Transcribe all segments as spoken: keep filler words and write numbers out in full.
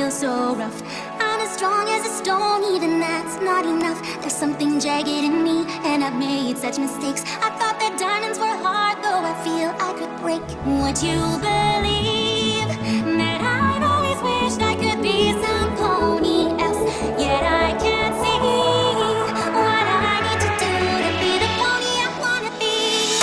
feel so rough. I'm as strong as a stone, even that's not enough. There's something jagged in me, and I've made such mistakes. I thought that diamonds were hard, though I feel I could break. Would you believe that I've always wished I could be somebody else? Yet I can't see what I need to do to be the pony I wanna be.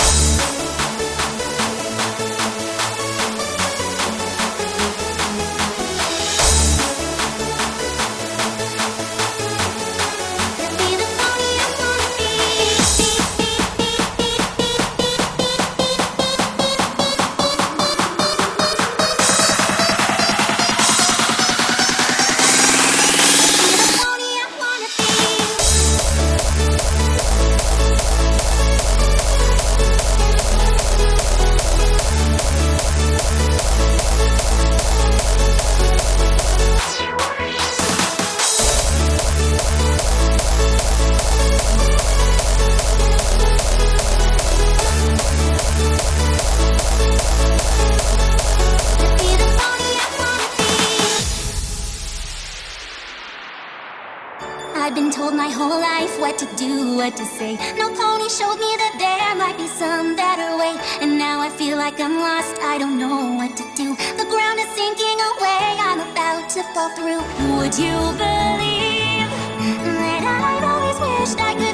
I've been told my whole life what to do, what to say. No pony showed me that there might be some better way. And now I feel like I'm lost, I don't know what to do. The ground is sinking away, I'm about to fall through. Would you believe that I've always wished I could